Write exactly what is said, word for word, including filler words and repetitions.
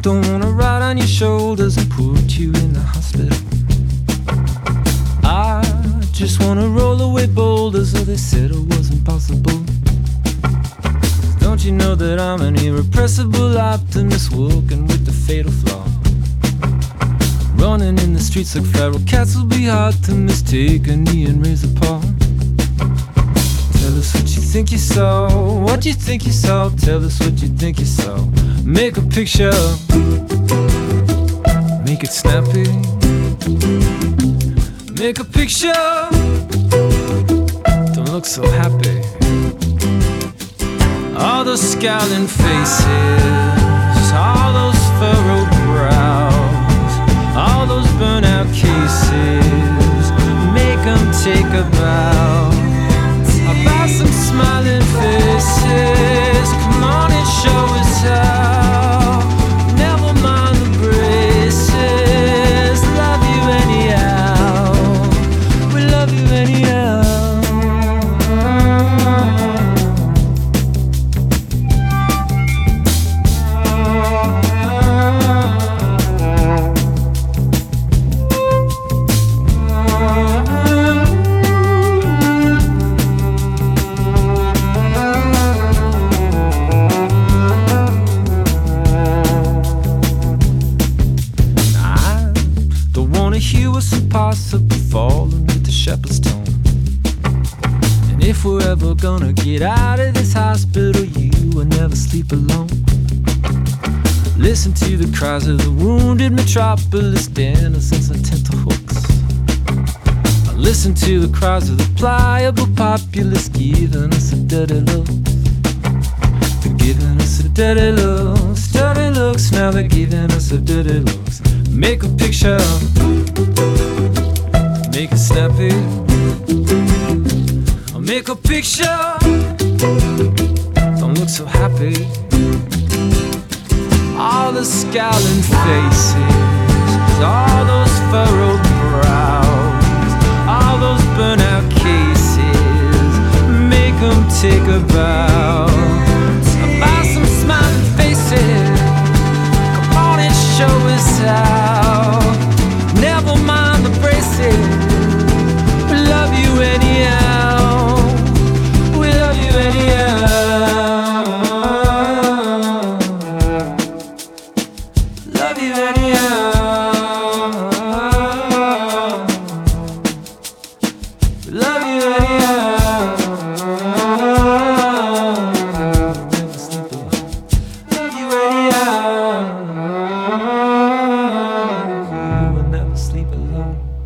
Don't wanna ride on your shoulders and put you in the hospital. I just wanna roll away boulders, so they said it was impossible. Don't you know that I'm an irrepressible optimist, walking with the fatal flaw? Running in the streets like feral cats will be hard to mistake a knee and raise a paw. Tell us what you think you saw, what you think you saw. Tell us what you think you saw. Make a picture, make it snappy. Make a picture, don't look so happy. All those scowling faces, all those furrowed brows, all those burnout cases, make them take a bow. I'll buy some smiling faces, come on and show us how. Never mind the braces, love you anyhow. We love you anyhow. Falling with the shepherd's tone. And if we're ever gonna get out of this hospital, you will never sleep alone. Listen to the cries of the wounded metropolis, denizens and tenterhooks. Listen to the cries of the pliable populace, giving us a dirty look. They're giving us a dirty looks, dirty looks. Now they're giving us a dirty looks. Make a picture, make it snappy. I'll make a picture, don't look so happy. All the scowling faces, all those furrowed brows, all those burnout cases, make them take a bow. I'll buy some smiling faces, come on and show us how. Never mind the braces, we love you anyhow. We love you anyhow. Love you anyhow. We love you anyhow. Never sleep alone. Love you anyhow. You will never sleep alone.